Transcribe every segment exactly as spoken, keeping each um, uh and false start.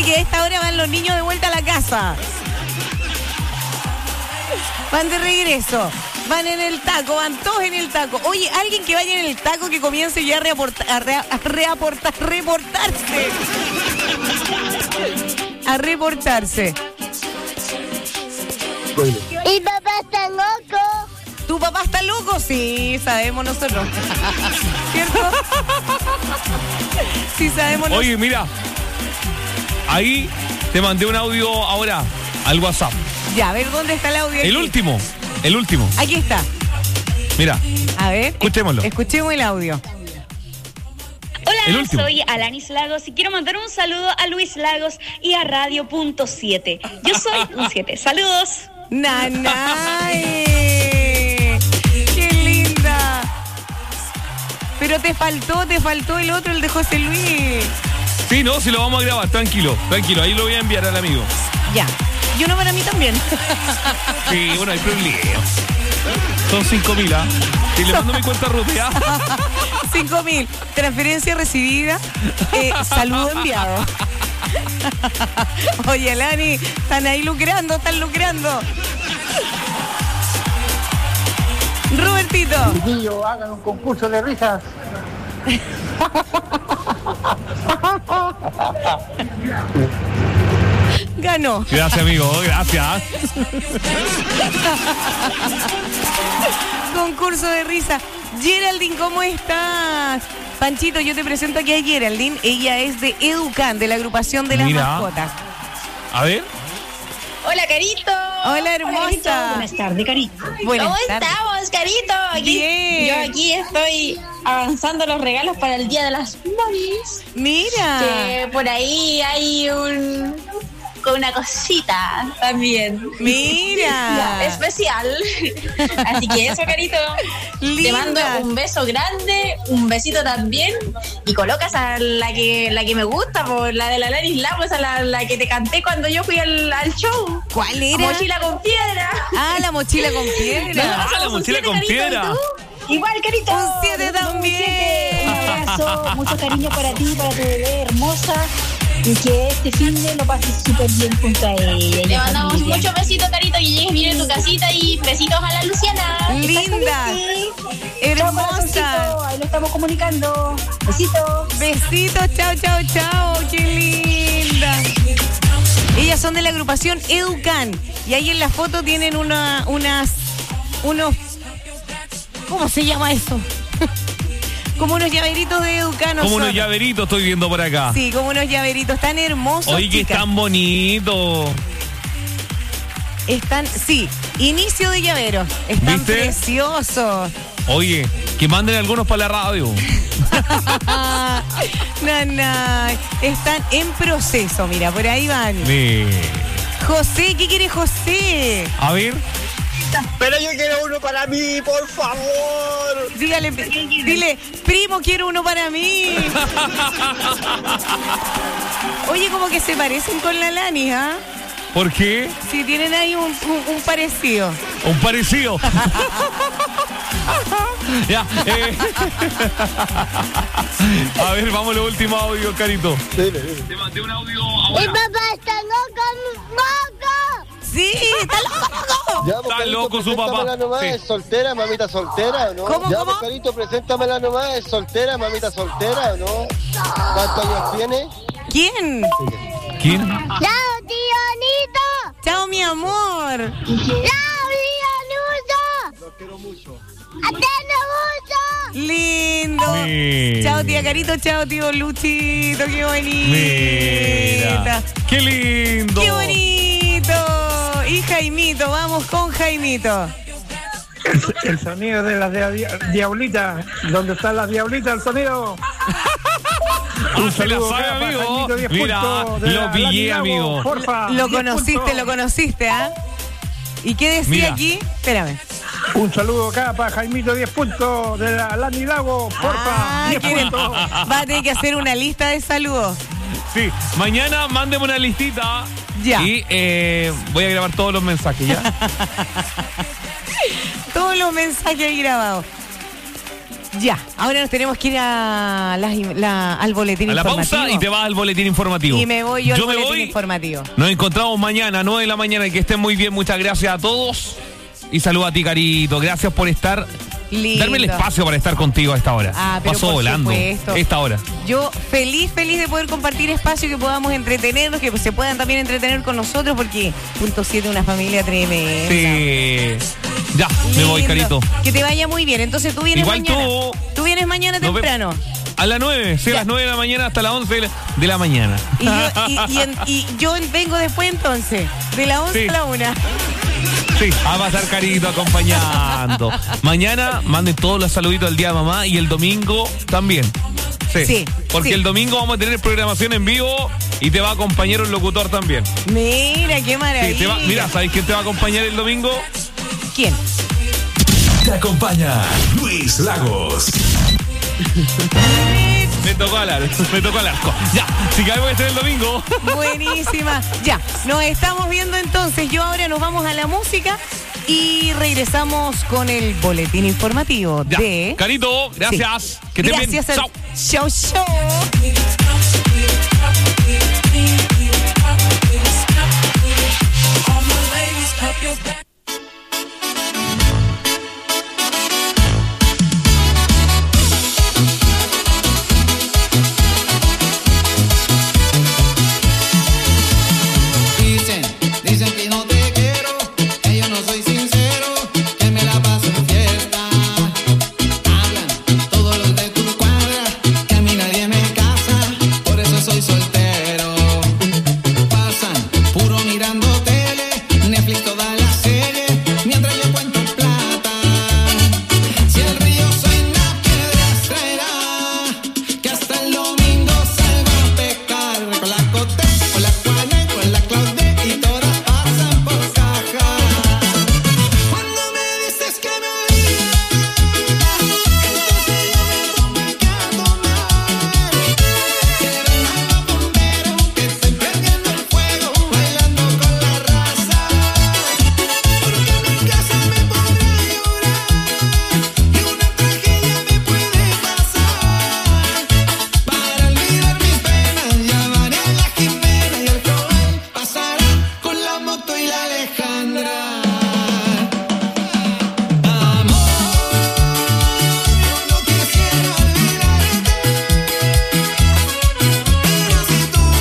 que a esta hora van los niños de vuelta a la casa. Van de regreso. Van en el taco, van todos en el taco. Oye, alguien que vaya en el taco que comience ya a, reaporta, a, re, a reaportar, reportarse. A reportarse. ¿Y papá está loco? ¿Tu papá está loco? Sí, sabemos nosotros. ¿Cierto? Sí, sabemos nosotros. Oye, mira. Ahí te mandé un audio ahora al WhatsApp. Ya, a ver dónde está el audio. El aquí. último. El último. Aquí está. Mira. A ver. Escuchémoslo. Escuchemos el audio. Hola, soy Alanis Lagos y quiero mandar un saludo a Luis Lagos y a Radio Punto siete. Yo soy un siete. Saludos. ¡Nanay! ¡Qué linda! Pero te faltó, te faltó el otro, el de José Luis. Sí, no, si lo vamos a grabar, tranquilo, tranquilo. Ahí lo voy a enviar al amigo. Ya. Y uno para mí también. Sí, bueno, hay problema. Son cinco mil, ¿ah? Y le mando mi cuenta rupiah. Cinco mil. Transferencia recibida. Eh, saludo enviado. Oye, Lani, están ahí lucrando, están lucrando. Robertito. Chiquillos, hagan un concurso de risas. Ganó. Gracias, amigo, gracias. Concurso de risa. Geraldine, ¿cómo estás? Panchito, yo te presento aquí a Geraldine. Ella es de Educan, de la agrupación de las Mira. mascotas. A ver. Hola, Carito. Hola, hermosa. Buenas tardes, Carito. Buenas ¿Cómo tardes. estamos, Carito? Aquí, Bien. Yo aquí estoy avanzando los regalos para el Día de las Mamis. Mira. Que por ahí hay un... con una cosita también. Mira. Ya, especial. Así que eso, Carito. Linda. Te mando un beso grande, un besito también. Y colocas a la que la que me gusta, por la de la Alanis Lagos, a la, la que te canté cuando yo fui al, al show. ¿Cuál era? Mochila con piedra. Ah, la mochila con piedra. Ah, la Somos un mochila siete, con Carito, piedra. ¿y tú? Igual, Carito. Un siete Somos un también. siete. Un abrazo, mucho cariño para ti, para tu bebé hermosa, y que este fin de lo pases súper bien junto a ella. y Te la mandamos familia. muchos besitos, Carito, que llegues bien a tu casita y besitos a la Luciana. Linda. Chao, Hermosa. corazoncito, ahí lo estamos comunicando. Besitos. Besitos, chao, chao, chao. Qué linda. Ellas son de la agrupación Educan. Y ahí en la foto tienen una, unas, unos, ¿cómo se llama eso? Como unos llaveritos de Educan. Como son. unos llaveritos estoy viendo por acá. Sí, como unos llaveritos tan hermosos. Oye, que chicas. están bonitos. Están, sí, inicio de llaveros. Están ¿Viste? preciosos. Oye, que manden algunos para la radio. Nana, están en proceso, mira, por ahí van. Sí. José, ¿qué quiere José? A ver. Pero yo quiero uno para mí, por favor. Dígale, dile, primo, quiero uno para mí. Oye, como que se parecen con la Lani, ¿ah? ¿Por qué? Sí, tienen ahí un, un, un parecido. Un parecido. Ya. Eh. A ver, vamos a lo último audio, Carito. Dile, dile. Te mandé un audio ¿Y papá está loco? ¡Loco! Sí, está loco, loco. Ya, pues, Está Carito, loco su papá. preséntamela nomás, Sí. ¿es soltera, mamita soltera o no? ¿Cómo, ya, cómo? pues, Carito, preséntamela nomás, ¿es soltera, mamita soltera o no? ¿Cuántos años tiene? ¿Quién? ¿Quién? ¡Chao, tío Anito! Chao, mi amor. ¡Chao, tío Nudo! Los quiero mucho. ¡Atendo mucho! Lindo. Mira. Chao, tía Carito. Chao, tío Luchito. Qué bonita. Mira. ¡Qué lindo! Qué bonito. Y Jaimito, vamos con Jaimito. El, el sonido de las dia- diablitas. ¿Dónde están las diablitas? El sonido. Un saludo, acá para amigo. Jaimito, diez Mira, puntos de lo la pillé, Lani Lago, amigo. porfa, Lo diez conociste, puntos. lo conociste, ¿ah? ¿Y qué decía Mira. aquí? Espérame. Un saludo acá para Jaimito, diez puntos de la Lani Lago, porfa, Ah, diez quiere- puntos. va a tener que hacer una lista de saludos. Sí, mañana mándeme una listita. Ya. Y eh, voy a grabar todos los mensajes, ¿ya? Todos los mensajes ahí grabados. Ya, ahora nos tenemos que ir a la, la, al boletín a la informativo. pausa y te vas al boletín informativo. Y me voy yo, yo al me boletín voy. informativo. Nos encontramos mañana, nueve de la mañana. Y que estén muy bien. Muchas gracias a todos. Y saludos a ti, Carito. Gracias por estar. Lindo. Darme el espacio para estar contigo a esta hora. Ah, pero Pasó por volando. supuesto. Esta hora. Yo feliz, feliz de poder compartir espacio, que podamos entretenernos, que se puedan también entretener con nosotros, porque punto siete, una familia tremenda. Sí. Ya, me voy, Lindo. Carito. Que te vaya muy bien. Entonces tú vienes Igual mañana. tú. Tú vienes mañana Nos ve- temprano. A las nueve, sí, a Ya. las nueve de la mañana hasta las once de la, de la mañana. Y yo, y, y en- y yo vengo después entonces, de la once Sí. a la una. Sí, a pasar Carito acompañando. Mañana manden todos los saluditos del día de mamá y el domingo también. Sí, Sí, porque sí. el domingo vamos a tener programación en vivo y te va a acompañar un locutor también. Mira, qué Sí, maravilla. te va, mira, ¿sabes quién te va a acompañar el domingo? ¿Quién? Te acompaña Luis Lagos. Me tocó al arco, me tocó al arco. Ya, si que voy a estar el domingo. Buenísima. Ya, nos estamos viendo entonces. Yo ahora nos vamos a la música y regresamos con el boletín informativo Ya. de... Carito, gracias. Que estén bien. Gracias. Chao. Chao, chao. Dicen, dicen que no te quiero, que yo no soy sincero, que me la paso en fiesta. Hablan todos los de tu cuadra, que a mí nadie me casa, por eso soy soltero. Pasan puro mirando tele, Netflix toda la serie, mientras yo cuento plata. Si el río suena, piedras traerá, que hasta el domingo salgo a pecar. Con la Cote, con la Juana, con la Claude y todas pasan por caja. Cuando me dices que me olvidas, entonces yo me pongo aquí a tomar. Que vengan los bomberos, que estoy prendiendo el fuego, bailando con la raza. Porque en mi casa me pondré a llorar y una tragedia me puede pasar. Para olvidar mis penas llamaré a la Jimena y el Joel pasará con la moto y la Alejandra. Amor, yo no quisiera olvidarte, pero si tú, tú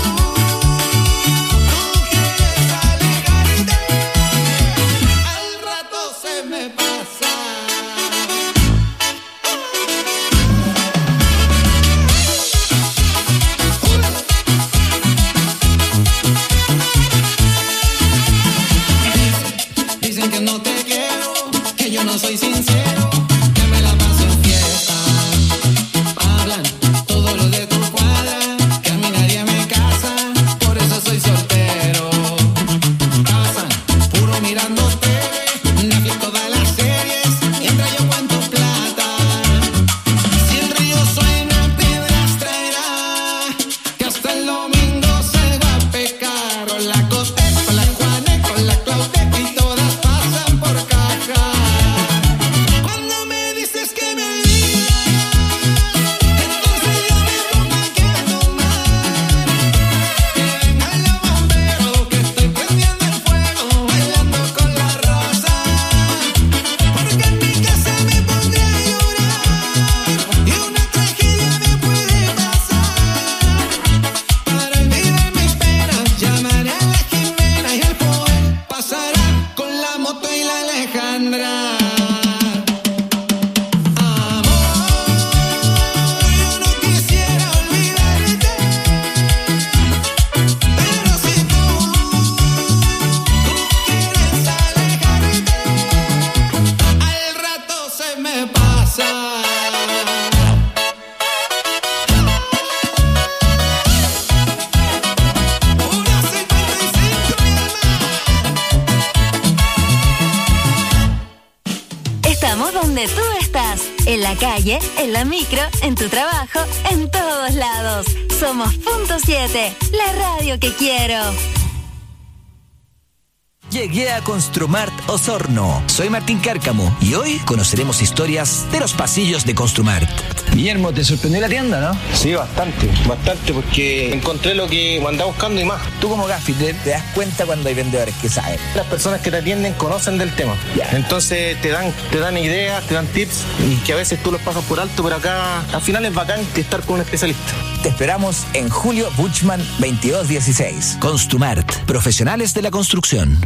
quieres alejarte, al rato se me pasa. Dicen que no te quiero, que yo no soy sincero, que me la paso en fiesta. Hablan todos los de tu cuadra, que a mí nadie me casa, por eso soy soltero. Pasan puro mirando tele, Netflix todas las series, mientras yo cuento plata. Si el río suena, piedras traerá, que hasta el domingo salgo a pecar. Con la Cote, con la Juana, con la Claude y todas pasan por caja. Cuando me dices que me olvidas, entonces yo me pongo aquí a tomar. Que vengan los bomberos, que estoy prendiendo el fuego, bailando con la raza. Porque en mi casa me pondré a llorar y una tragedia me puede pasar. Para olvidar mis penas llamaré a la Jimena y el Joel pasará con la moto y la Alejandra. Amor, yo no quisiera olvidarte, pero si tú, tú quieres alejarte, al rato se me pasa. Una cincuenta y cinco, mi amor. Estamos donde tú estás, en la calle, en la micro, en tu trabajo, en todos lados. Somos Punto siete, la radio que quiero. Llegué a Construmart Osorno. Soy Martín Cárcamo y hoy conoceremos historias de los pasillos de Construmart. Guillermo, ¿te sorprendió la tienda, no? Sí, bastante, bastante, porque encontré lo que andaba buscando y más. Tú como gaffiter te das cuenta cuando hay vendedores que saben. Las personas que te atienden conocen del tema. Ya. Entonces te dan, te dan ideas, te dan tips y que a veces tú los pasas por alto, pero acá al final es bacán estar con un especialista. Te esperamos en Julio Buchmann veintidós dieciséis. Construmart, profesionales de la construcción.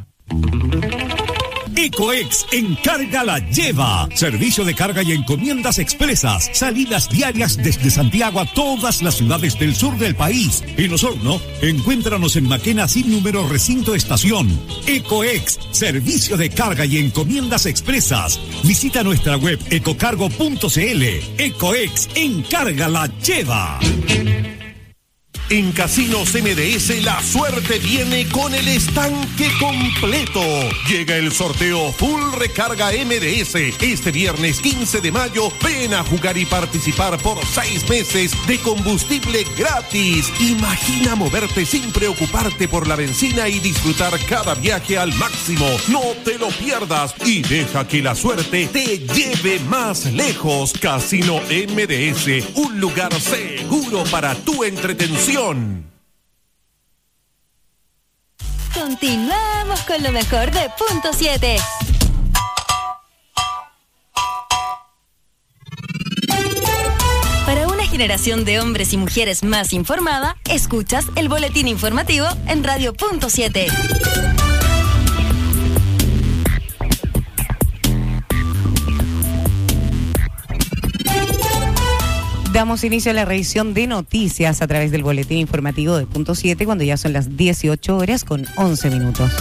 Ecoex Encarga la Lleva. Servicio de carga y encomiendas expresas. Salidas diarias desde Santiago a todas las ciudades del sur del país. En Osorno, encuéntranos en Maquena sin número recinto estación. Ecoex, servicio de carga y encomiendas expresas. Visita nuestra web ecocargo punto cl. Ecoex Encarga la Lleva. En Casinos M D S la suerte viene con el estanque completo. Llega el sorteo Full Recarga M D S. Este viernes quince de mayo, ven a jugar y participar por seis meses de combustible gratis. Imagina moverte sin preocuparte por la benzina y disfrutar cada viaje al máximo. No te lo pierdas y deja que la suerte te lleve más lejos. Casino M D S, un lugar seguro para tu entretención. Continuamos con lo mejor de Punto siete. Para una generación de hombres y mujeres más informada, escuchas el boletín informativo en Radio Punto siete. Damos inicio a la revisión de noticias a través del boletín informativo de Punto siete cuando ya son las dieciocho horas con once minutos.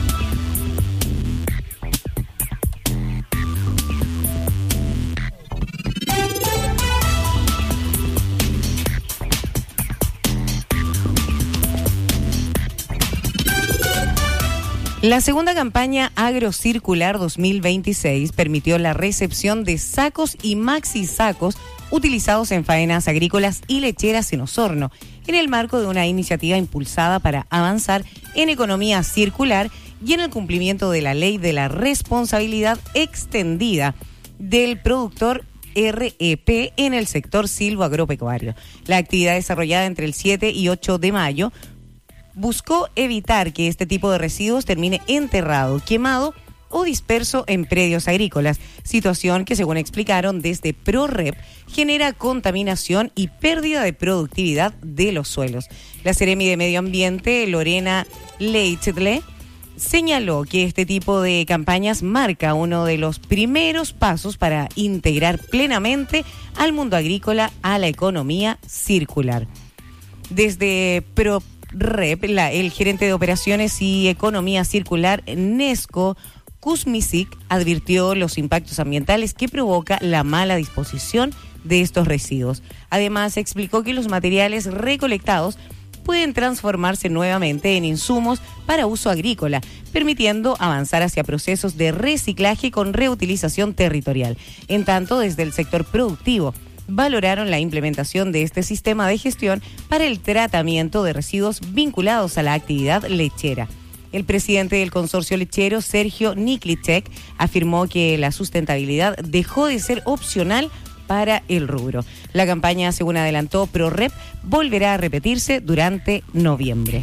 La segunda campaña AgroCircular dos mil veintiséis permitió la recepción de sacos y maxi sacos utilizados en faenas agrícolas y lecheras en Osorno, en el marco de una iniciativa impulsada para avanzar en economía circular y en el cumplimiento de la ley de la responsabilidad extendida del productor R E P en el sector silvoagropecuario. La actividad desarrollada entre el siete y ocho de mayo buscó evitar que este tipo de residuos termine enterrado, quemado o disperso en predios agrícolas, situación que, según explicaron desde ProRep, genera contaminación y pérdida de productividad de los suelos. La Seremi de Medio Ambiente, Lorena Leichtle, señaló que este tipo de campañas marca uno de los primeros pasos para integrar plenamente al mundo agrícola a la economía circular. Desde ProRep, la, el gerente de Operaciones y Economía Circular, Nesco Kuzmisic, advirtió los impactos ambientales que provoca la mala disposición de estos residuos. Además, explicó que los materiales recolectados pueden transformarse nuevamente en insumos para uso agrícola, permitiendo avanzar hacia procesos de reciclaje con reutilización territorial. En tanto, desde el sector productivo, valoraron la implementación de este sistema de gestión para el tratamiento de residuos vinculados a la actividad lechera. El presidente del consorcio lechero, Sergio Niklicek, afirmó que la sustentabilidad dejó de ser opcional para el rubro. La campaña, según adelantó ProRep, volverá a repetirse durante noviembre.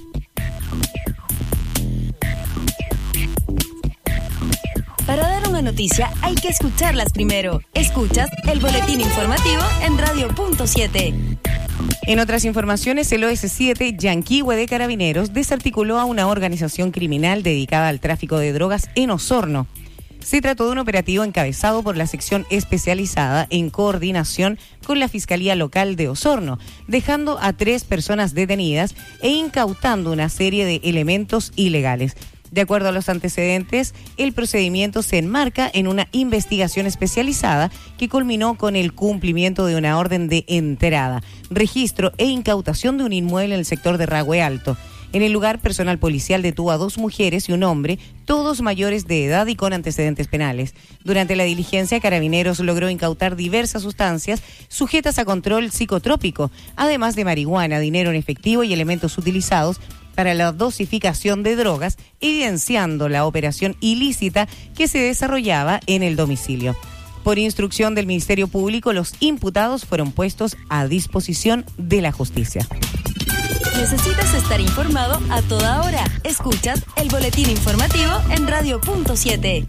Para dar una noticia hay que escucharlas primero. Escuchas el boletín informativo en Radio Punto siete. En otras informaciones, el O S siete Yanquihue de Carabineros desarticuló a una organización criminal dedicada al tráfico de drogas en Osorno. Se trató de un operativo encabezado por la sección especializada en coordinación con la Fiscalía Local de Osorno, dejando a tres personas detenidas e incautando una serie de elementos ilegales. De acuerdo a los antecedentes, el procedimiento se enmarca en una investigación especializada que culminó con el cumplimiento de una orden de entrada, registro e incautación de un inmueble en el sector de Ragüe Alto. En el lugar, personal policial detuvo a dos mujeres y un hombre, todos mayores de edad y con antecedentes penales. Durante la diligencia, Carabineros logró incautar diversas sustancias sujetas a control psicotrópico, además de marihuana, dinero en efectivo y elementos utilizados para la dosificación de drogas, evidenciando la operación ilícita que se desarrollaba en el domicilio. Por instrucción del Ministerio Público, los imputados fueron puestos a disposición de la justicia. Necesitas estar informado a toda hora. Escuchas el boletín informativo en Radio Punto siete.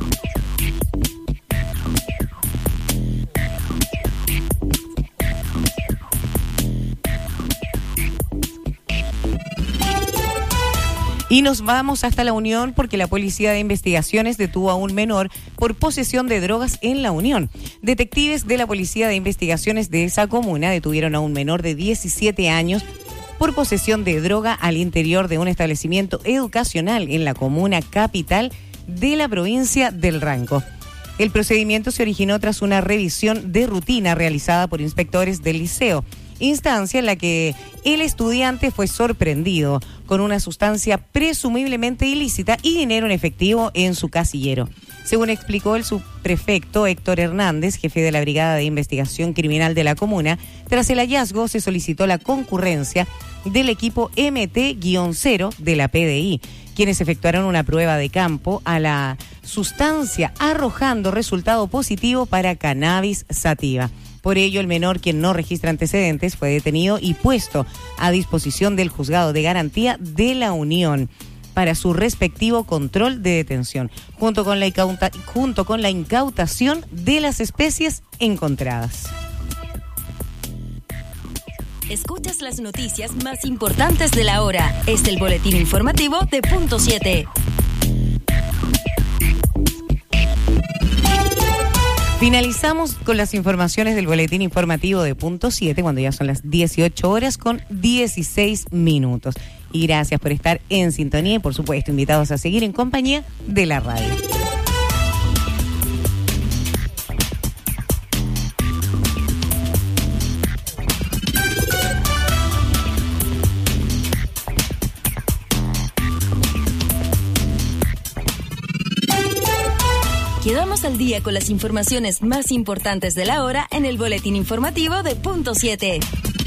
Y nos vamos hasta La Unión porque la Policía de Investigaciones detuvo a un menor por posesión de drogas en La Unión. Detectives de la Policía de Investigaciones de esa comuna detuvieron a un menor de diecisiete años por posesión de droga al interior de un establecimiento educacional en la comuna capital de la provincia del Ranco. El procedimiento se originó tras una revisión de rutina realizada por inspectores del liceo, instancia en la que el estudiante fue sorprendido con una sustancia presumiblemente ilícita y dinero en efectivo en su casillero. Según explicó el subprefecto Héctor Hernández, jefe de la Brigada de Investigación Criminal de la comuna, tras el hallazgo se solicitó la concurrencia del equipo eme te cero de la P D I, quienes efectuaron una prueba de campo a la sustancia, arrojando resultado positivo para cannabis sativa. Por ello, el menor, quien no registra antecedentes, fue detenido y puesto a disposición del Juzgado de Garantía de la Unión para su respectivo control de detención, junto con la, incauta, junto con la incautación de las especies encontradas. Escuchas las noticias más importantes de la hora. Es el boletín informativo de Punto siete. Finalizamos con las informaciones del boletín informativo de Punto siete cuando ya son las dieciocho horas con dieciséis minutos. Y gracias por estar en sintonía y, por supuesto, invitados a seguir en compañía de la radio. Quedamos al día con las informaciones más importantes de la hora en el boletín informativo de Punto siete.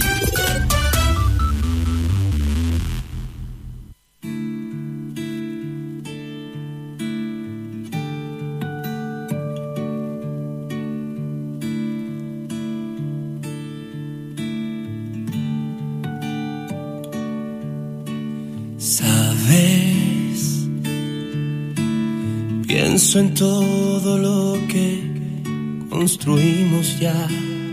Sabes, pienso en todo lo que construimos ya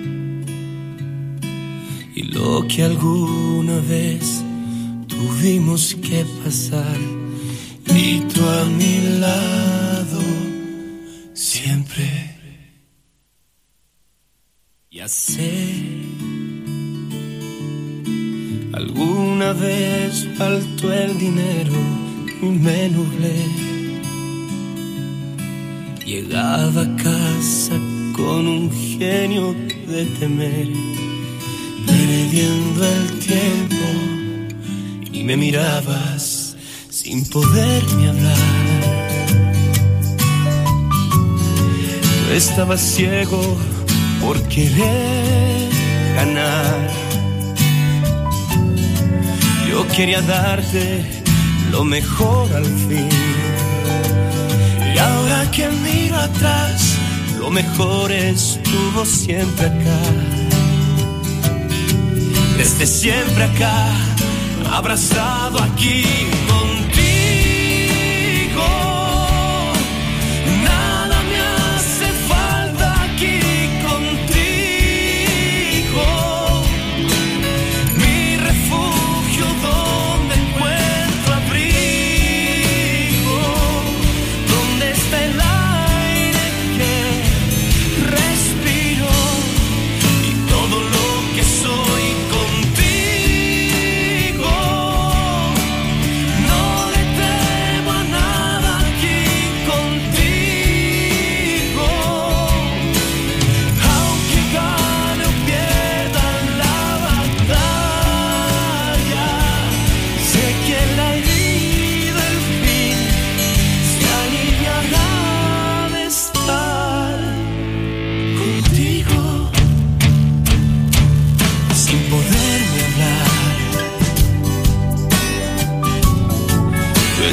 y lo que alguna vez tuvimos que pasar, y tú a mi lado siempre. Ya sé, alguna vez faltó el dinero y me nublé. Llegaba a casa con un genio de temer, perdiendo el tiempo, y me mirabas sin poderme hablar. Tú estabas ciego por querer ganar. Yo quería darte lo mejor al fin. Y ahora que miro atrás, lo mejor estuvo siempre acá. Desde siempre acá, abrazado aquí contigo. Nada me hace falta aquí contigo. Mi refugio donde encuentro abrigo, donde está el aire que respiro y todo lo que soy contigo.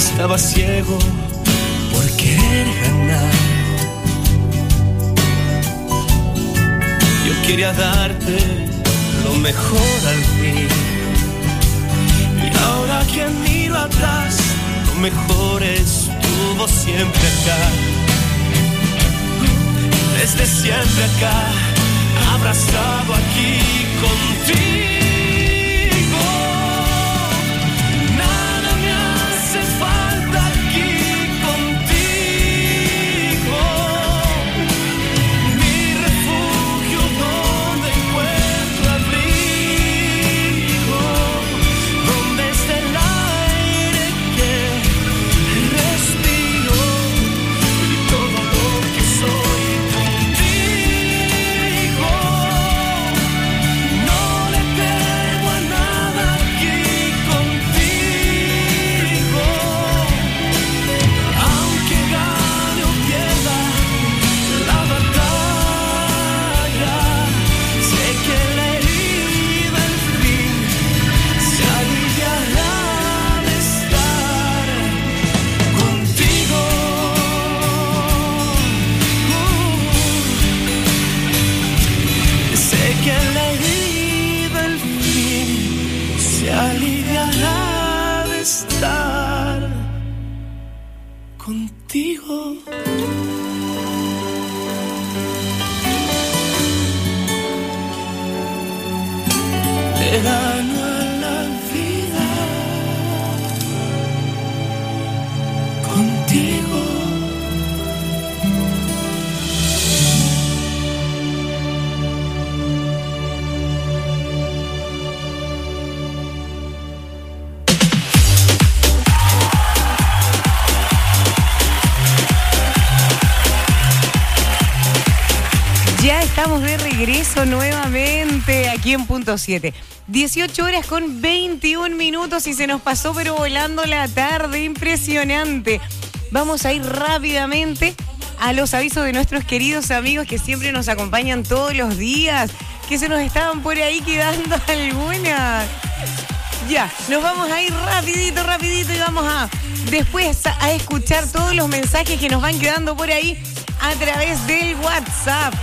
estaba ciego por querer ganar. Yo quería darte lo mejor al fin, y ahora que miro atrás, lo mejor estuvo siempre acá. Desde siempre acá, abrazado aquí contigo. Nada me hace falta aquí contigo. Mi refugio donde encuentro abrigo, donde está el aire que respiro y todo lo que soy. Aliviará de estar contigo. Le gano a la vida contigo. Estamos de regreso nuevamente aquí en Punto siete. dieciocho horas con veintiún minutos y se nos pasó pero volando la tarde, impresionante. Vamos a ir rápidamente a los avisos de nuestros queridos amigos que siempre nos acompañan todos los días, que se nos estaban por ahí quedando algunas. Ya, nos vamos a ir rapidito, rapidito y vamos a después a escuchar todos los mensajes que nos van quedando por ahí a través del WhatsApp.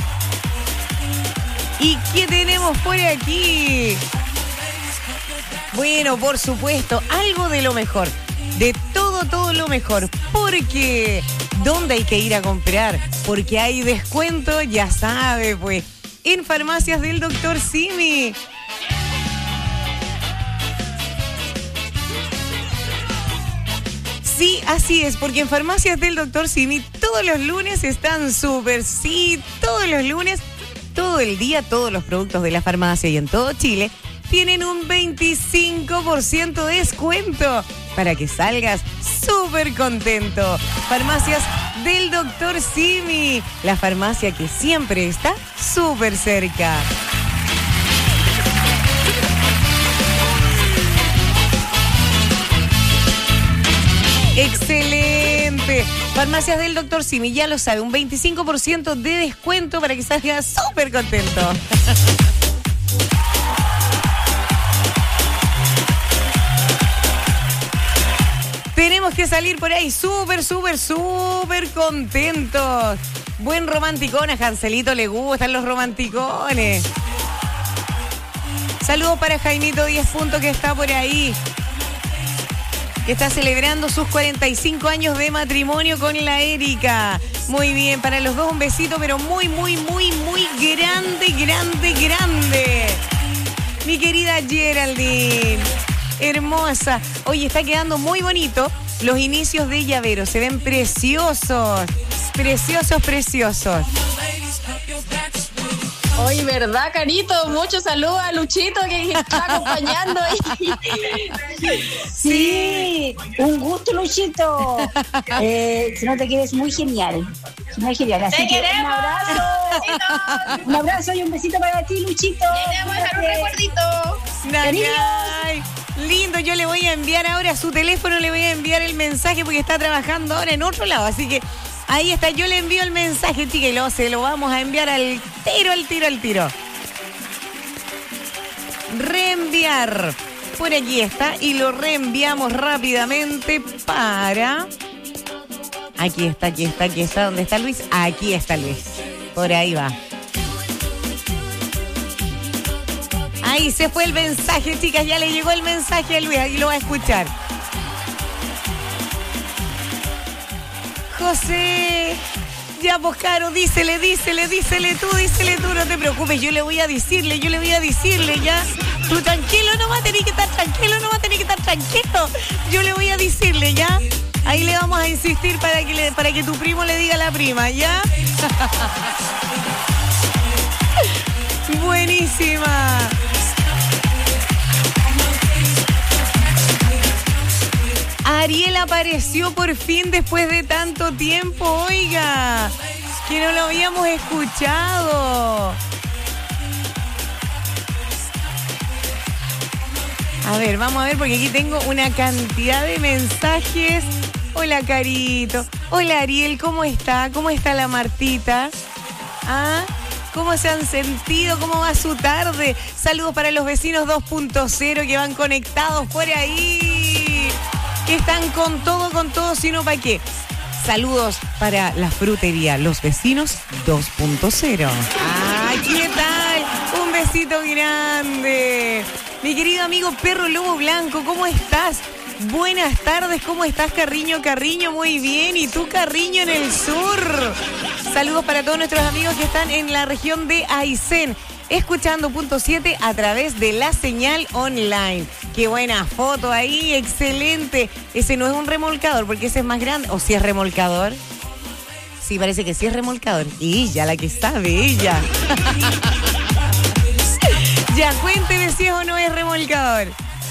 ¿Y qué tenemos por aquí? Bueno, por supuesto, algo de lo mejor. De todo, todo lo mejor. Porque, ¿dónde hay que ir a comprar? Porque hay descuento, ya sabe, pues. En farmacias del doctor Simi. Sí, así es, porque en farmacias del doctor Simi todos los lunes están súper, sí, todos los lunes. Todo el día, todos los productos de la farmacia y en todo Chile tienen un veinticinco por ciento de descuento para que salgas súper contento. Farmacias del doctor Simi, la farmacia que siempre está súper cerca. ¡Excelente! Farmacias del doctor Simi, ya lo sabe, un veinticinco por ciento de descuento para que salga súper contento. Tenemos que salir por ahí súper, súper, súper contentos. Buen romanticón, a Jancelito le gustan los romanticones. Saludos para Jaimito diez puntos que está por ahí, que está celebrando sus cuarenta y cinco años de matrimonio con la Erika. Muy bien, para los dos un besito, pero muy, muy, muy, muy grande, grande, grande. Mi querida Geraldine, hermosa. Oye, está quedando muy bonito los inicios de llavero. Se ven preciosos, preciosos, preciosos. Oye, ¿verdad, Carito? Muchos saludos a Luchito que está acompañando ahí. Sí, un gusto, Luchito. Eh, se nota que eres muy genial. Muy genial. Así ¡Te que queremos! un abrazo. Un abrazo y un besito para ti, Luchito. Queremos dejar un recuerdito. Ay, lindo, yo le voy a enviar ahora su teléfono, le voy a enviar el mensaje porque está trabajando ahora en otro lado, así que ahí está, yo le envío el mensaje, chica, y lo, se lo vamos a enviar al tiro, al tiro, al tiro. Reenviar. por aquí está y lo reenviamos rápidamente para... Aquí está, aquí está, aquí está. ¿Dónde está Luis? Aquí está Luis. Por ahí va. Ahí se fue el mensaje, chicas. Ya le llegó el mensaje a Luis. Aquí lo va a escuchar. José... Ya, pues, Caro, dísele, dísele, dísele tú, dísele tú, no te preocupes, yo le voy a decirle, yo le voy a decirle, ya. Tú tranquilo, no va a tener que estar tranquilo, no va a tener que estar tranquilo. Yo le voy a decirle, ya. Ahí le vamos a insistir para que, le, para que tu primo le diga a la prima, ¿ya? Buenísima. Ariel apareció por fin después de tanto tiempo, oiga, que no lo habíamos escuchado. A ver, vamos a ver porque aquí tengo una cantidad de mensajes. Hola, Carito. Hola, Ariel, ¿cómo está? ¿Cómo está la Martita? ¿Ah? ¿Cómo se han sentido? ¿Cómo va su tarde? Saludos para los vecinos dos punto cero que van conectados por ahí. Que están con todo, con todo, sino para qué. Saludos para la frutería Los Vecinos dos punto cero. ¡Ah, qué tal! Un besito grande. Mi querido amigo Perro Lobo Blanco, ¿cómo estás? Buenas tardes, ¿cómo estás, Carriño? Carriño, muy bien. ¿Y tú, Carriño, en el sur? Saludos para todos nuestros amigos que están en la región de Aysén, escuchando punto siete a través de la señal online. Qué buena foto ahí, excelente. Ese no es un remolcador, porque ese es más grande. ¿O si es remolcador? Sí, parece que sí es remolcador. Y ya la que sabe, ella. Ya, cuénteme si es o no es remolcador.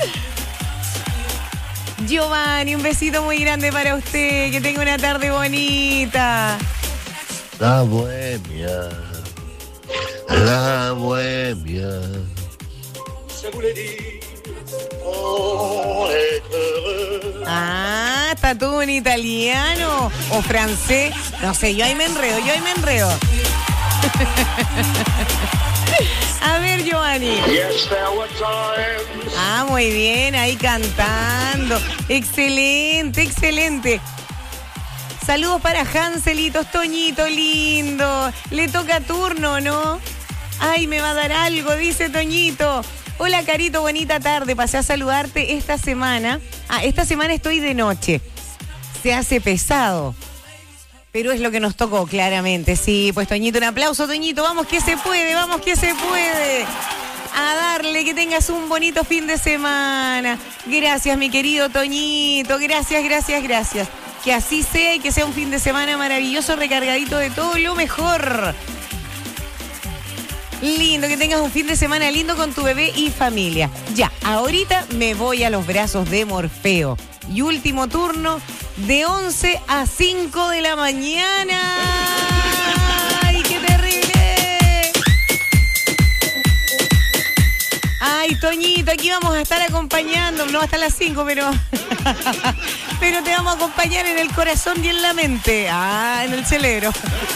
Giovanni, un besito muy grande para usted. Que tenga una tarde bonita. La bohemia. La bohemia. Ah, está todo en italiano o francés. No sé, yo ahí me enredo, yo ahí me enredo. A ver, Giovanni. Ah, muy bien, ahí cantando. Excelente, excelente. Saludos para Hanselitos, Toñito lindo. Le toca turno, ¿no? Ay, me va a dar algo, dice Toñito. Hola, Carito, bonita tarde. Pasé a saludarte esta semana. Ah, esta semana estoy de noche. Se hace pesado. Pero es lo que nos tocó, claramente. Sí, pues Toñito, un aplauso, Toñito. Vamos que se puede, vamos que se puede. A darle, que tengas un bonito fin de semana. Gracias, mi querido Toñito. Gracias, gracias, gracias. Que así sea y que sea un fin de semana maravilloso, recargadito de todo lo mejor. Lindo, que tengas un fin de semana lindo con tu bebé y familia. Ya, ahorita me voy a los brazos de Morfeo. Y último turno de once a cinco de la mañana. ¡Ay, qué terrible! Ay, Toñito, aquí vamos a estar acompañando. No hasta las cinco, pero... pero te vamos a acompañar en el corazón y en la mente. Ah, en el cerebro.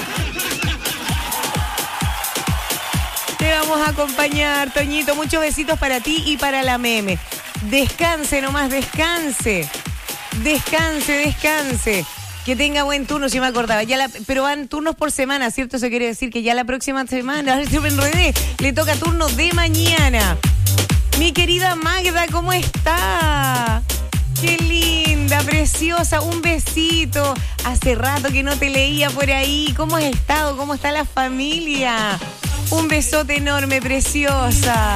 Te vamos a acompañar, Toñito. Muchos besitos para ti y para la meme. Descanse nomás, descanse. Descanse, descanse. Que tenga buen turno, si me acordaba. Ya la, pero van turnos por semana, ¿cierto? Eso quiere decir que ya la próxima semana, a ver si me enredé, le toca turno de mañana. Mi querida Magda, ¿cómo está? Qué linda, preciosa, un besito. Hace rato que no te leía por ahí. ¿Cómo has estado? ¿Cómo está la familia? Un besote enorme, preciosa.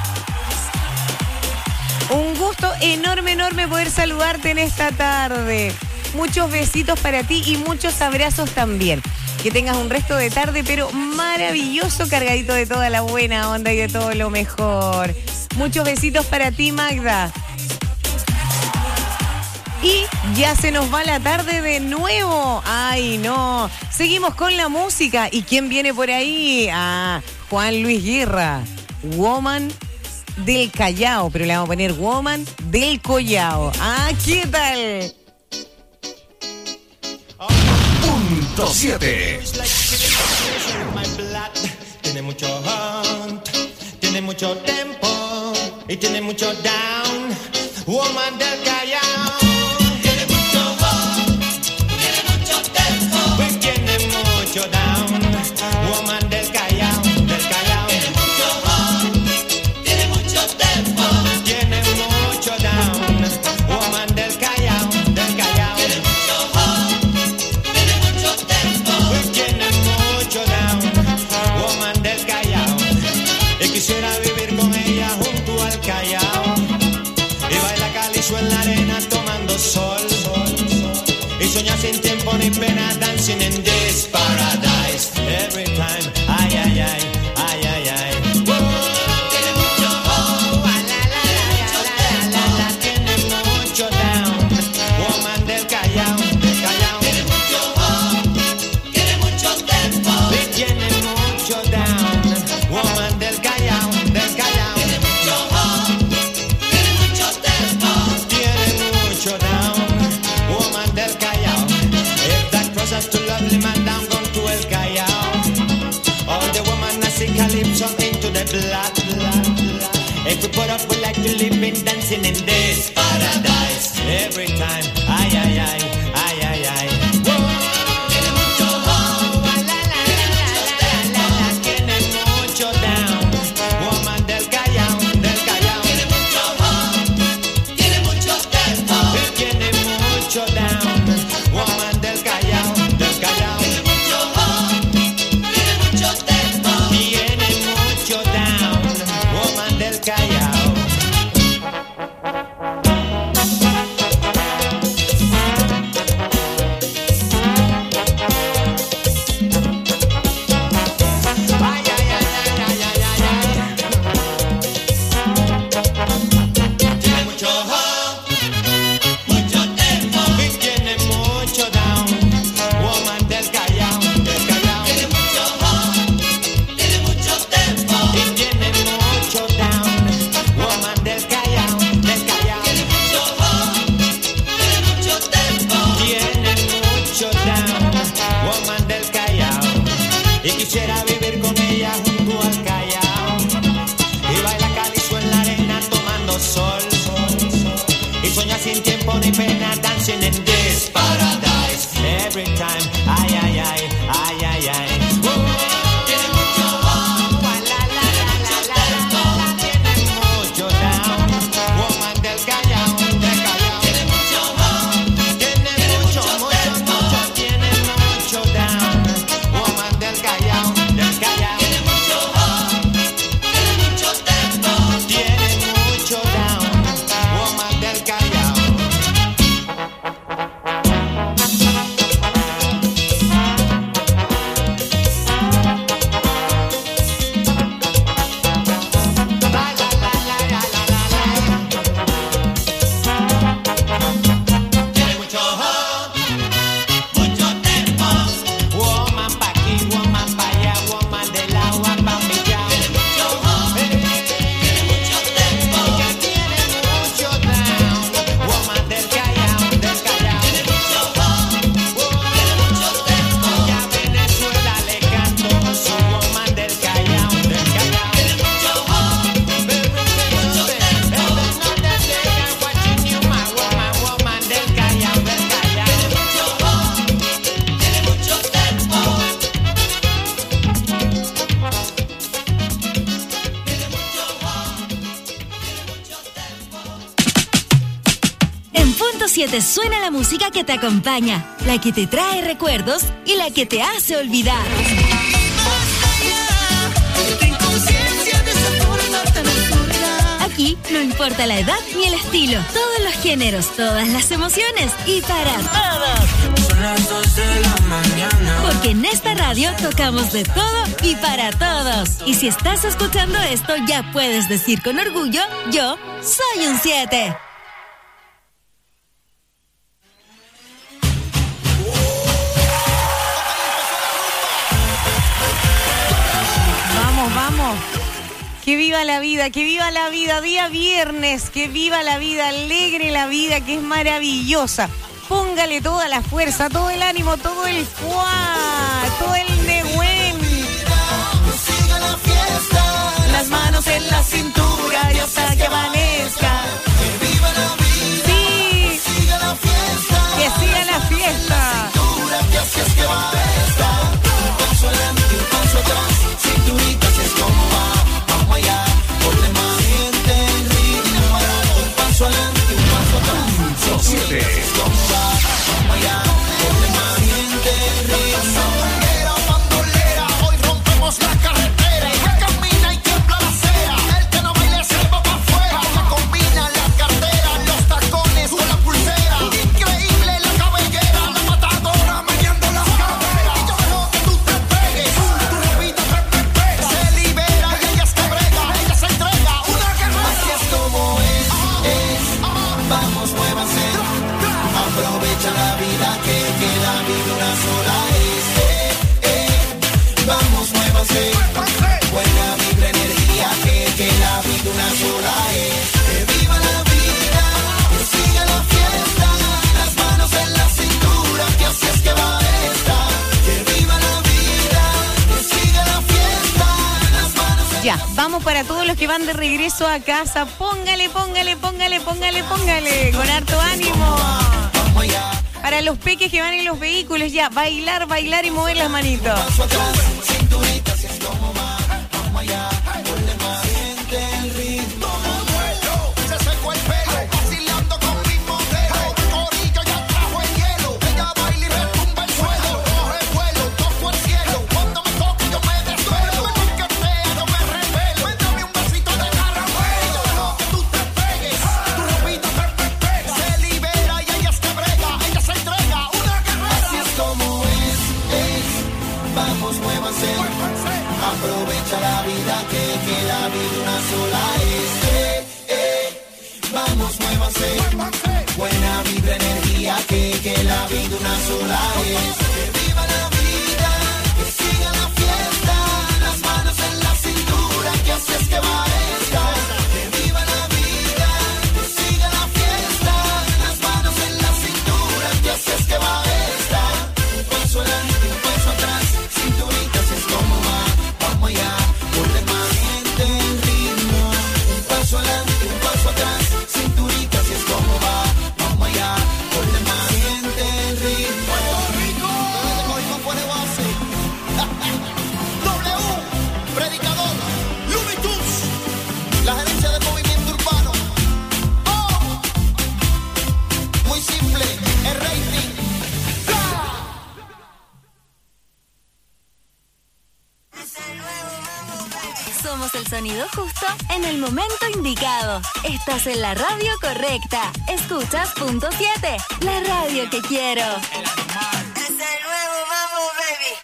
Un gusto enorme, enorme poder saludarte en esta tarde. Muchos besitos para ti y muchos abrazos también. Que tengas un resto de tarde, pero maravilloso, cargadito de toda la buena onda y de todo lo mejor. Muchos besitos para ti, Magda. Y ya se nos va la tarde de nuevo. Ay, no. Seguimos con la música. ¿Y quién viene por ahí? Ah, Juan Luis Guerra. Woman del Callao. Pero le vamos a poner Woman del Collao. Ah, ¿qué tal? Punto siete. Tiene mucho hunt, tiene mucho tempo. y tiene mucho down. Woman del Callao. Tiene mucho up, tiene mucho tempo. Pues tiene mucho down. Woman del Callao, del Callao. Tiene mucho up, tiene mucho tempo. Tiene mucho down. Woman del Callao, del Callao. Tiene mucho up, tiene mucho tempo. Pues tiene mucho down. Woman del Callao. Y quisiera vivir con ella junto al Callao. Y baila calizo en la arena tomando sol. Y soñar sin tiempo ni pena, dancing in this paradise. Every time, ay, ay, ay, ay, ay, ay. Tiene mucho up, Tiene mucho down. Woman del Callao, del Callao. tiene mucho up, tiene mucho tempo. Y tiene mucho down. Woman del Callao, del Callao. Tiene mucho up, tiene mucho tempo. Tiene mucho down. Woman del Callao. If that process too lovely, man, down gone to El Callao. All the woman I see calypso into the blood, blood, blood. If we put up, we like to live in dancing in this paradise. Every time, ay, ay, ay, ay, ay, ay. Tiene mucho up, Tiene mucho down. Woman del Callao, del Callao. tiene mucho up, tiene mucho tempo. Tiene mucho down. Woman del Callao, del Callao. Tiene mucho up, tiene mucho tempo. Tiene mucho down. Woman del Callao. Ay, ay, ay, ay, ay, ay, ay. Tiene mucho up, mucho tempo. Y tiene mucho down. Woman del Callao, del Callao. Tiene mucho up, tiene mucho tempo. Y tiene mucho down. Woman del Callao, del Callao. Tiene mucho up, tiene mucho tempo. Tiene mucho down. Woman del Callao. Y quisiera vivir con ella junto al Callao. Y baila calizo en la arena tomando sol. Y soñar sin tiempo ni pena, dancing in this paradise. Every time, ay, ay, ay, ay, ay, ay. Tiene mucho up, La, la, la, la, la, la, la. Tiene mucho down. Woman del Callao, del Callao. tiene mucho up, Tiene mucho, mucho, mucho, tiene mucho down. Woman del Callao, del Callao. tiene mucho up, tiene mucho tempo. Tiene mucho down. Woman del Callao. La, la, la, la, la, la, la. Tiene mucho up, mucho tempo. Woman pa' aquí, woman pa' allá, woman del agua pa' mi ya. Tiene mucho up, tiene mucho tempo. Ella tiene mucho down. Woman del Callao, del Callao. Tiene mucho up, tiene mucho tempo. Y a Venezuela le canto su woman del Callao, del Callao. Tiene mucho up, mucho tempo. Woman del Callao, del Callao. Tiene mucho up, tiene mucho tempo. En Punto siete suena la música que te acompaña, la que te trae recuerdos y la que te hace olvidar. Aquí no importa la edad ni el estilo, todos los géneros, todas las emociones y para todos. Son las dos de la mañana. Porque en esta radio tocamos de todo y para todos. Y si estás escuchando esto, ya puedes decir con orgullo, yo soy un siete. Vamos, vamos. Que viva la vida, que viva la vida, día viernes, que viva la vida, alegre la vida, que es maravillosa. Póngale toda la fuerza, todo el ánimo, todo el fuá, todo el negüen. Siga la fiesta. las manos en la cintura y hasta que amanezca. Que viva la vida, sí, que siga la fiesta, que siga la fiesta. Cintura, que así es que va esta. Un paso adelante, un paso atrás, cinturita, así es como va. Vamos allá, ponle más gente en ritmo parado. Un paso adelante, un paso atrás, cinturita, así es como va. Vamos allá, ponle más gente en ritmo. Bandolera, bandolera, hoy rompemos la carretera. El que camina y tiembla la acera, el que no baile se va para afuera. Que combina la cartera, los tacones con la pulsera. Increíble la cabellera, la matadora meneando la cadera. Y yo dejo que tú te pegues, tu ropita te, te pega. Se libera y ella es que brega, ella se entrega, una guerrera. Así es como es, es, vamos, muévanse. Aprovecha la vida que, que la vida una sola es. Eh, eh, vamos, muévanse. Buena vibra, energía que, que la vida una sola es. Que viva la vida, que siga la fiesta. Las manos en la cintura, que así es que va esta. Que viva la vida, que siga la fiesta. Las manos en Ya, vamos para todos los que van de regreso a casa. Póngale, póngale, póngale, póngale, póngale. Con harto ánimo. Para los peques que van en los vehículos, ya, bailar, bailar y mover las manitos. cinturita, así es como va. Vamos allá, ponle más gente el ritmo. Se secó el pelo, vacilando con mi modelo. Corillo ya trajo el hielo. Ella baila y retumba el suelo. Coge vuelo, toco el cielo. Cuando me toque yo me desvelo. Me coquetea, yo me revelo. Dame un besito de caramelo. No, que tú te pegues, tu ropita te, te pega. Se libera y ella es que brega, ella se entrega, una guerrera. Así es como es, es. Vamos, muévanse. Aprovecha la vida que, que la vida una sola es. Eh, eh. Vamos, muévanse. Buena vibra, energía que, que la vida una sola es. Que viva la vida, que siga la fiesta. Las manos en la cintura, que así es que va esta. Que viva la vida, que siga la fiesta. Las manos en la cintura, que así es que va esta. Un paso adelante, un paso atrás, cinturita, así es como va. Vamos allá, ponle más gente en ritmo. Un paso adelante, un paso atrás, cinturita, así es como va. Vamos allá, ponle más gente en ritmo. Puerto Rico, hoy no pone base. W, predicador, Looney Tunes, la gerencia del movimiento urbano. Oh, muy simple, el rating. Somos el sonido justo en el momento indicado. Estás en la radio correcta. Escuchas punto siete, la radio que quiero. Es el nuevo Mambo Baby.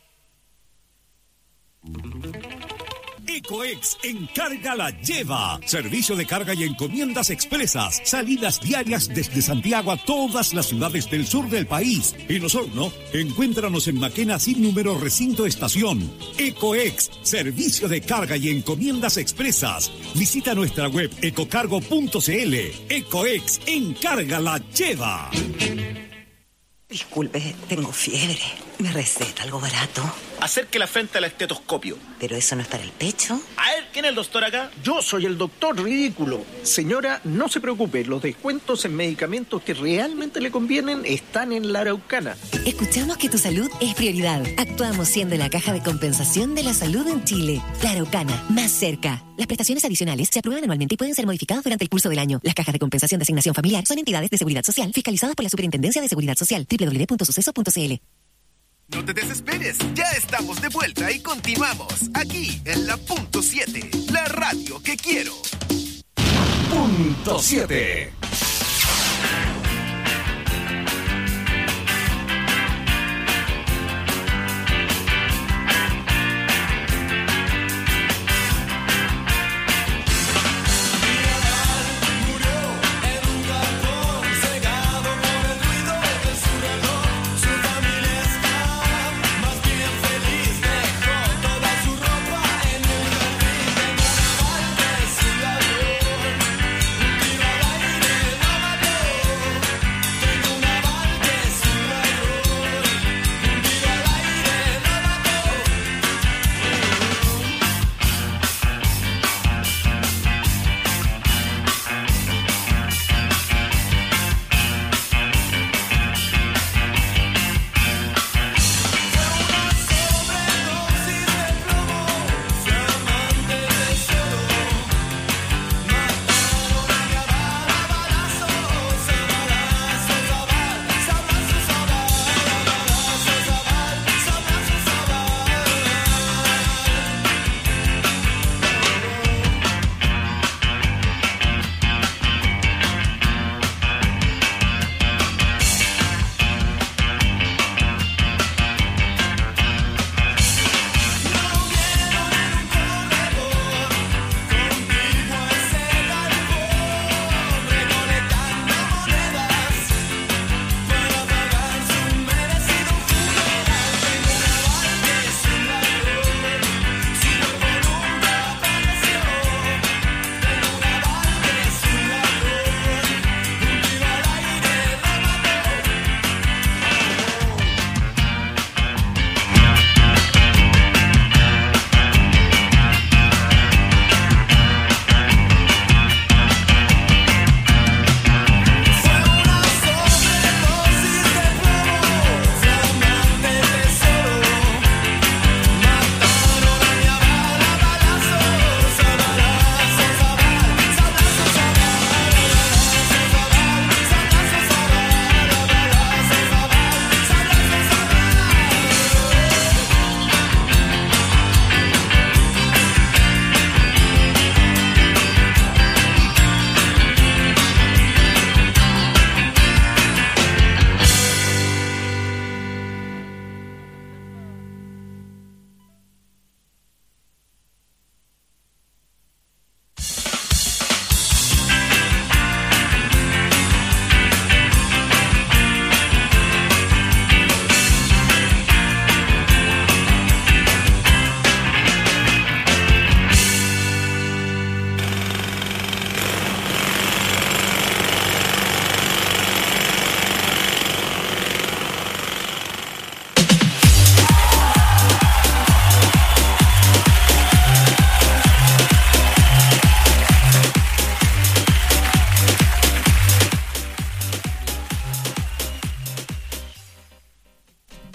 EcoEx Encarga la Lleva. Servicio de carga y encomiendas expresas. Salidas diarias desde Santiago a todas las ciudades del sur del país. En Osorno, encuéntranos en Maquena sin número recinto estación. EcoEx, servicio de carga y encomiendas expresas. Visita nuestra web ecocargo punto cl. EcoEx Encarga la Lleva. Disculpe, tengo fiebre. ¿Me receta algo barato? Acerque la frente al estetoscopio. ¿Pero eso no es para el pecho? A ver, ¿quién es el doctor acá? Yo soy el doctor ridículo. Señora, no se preocupe, los descuentos en medicamentos que realmente le convienen están en la Araucana. Escuchamos que tu salud es prioridad. Actuamos siendo la caja de compensación de la salud en Chile. La Araucana, más cerca. Las prestaciones adicionales se aprueban anualmente y pueden ser modificadas durante el curso del año. Las cajas de compensación de asignación familiar son entidades de seguridad social fiscalizadas por la Superintendencia de Seguridad Social. doble u doble u doble u punto suceso punto c l. No te desesperes, ya estamos de vuelta y continuamos aquí en la punto siete, la radio que quiero. Punto siete. Feliz de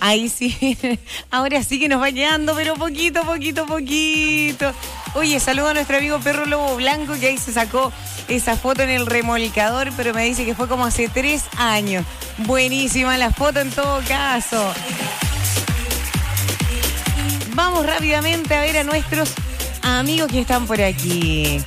Ahí sí, ahora sí que nos va quedando, pero poquito, poquito, poquito. Oye, saludo a nuestro amigo Perro Lobo Blanco, que ahí se sacó esa foto en el remolcador, pero me dice que fue como hace tres años. Buenísima la foto en todo caso. Vamos rápidamente a ver a nuestros amigos que están por aquí.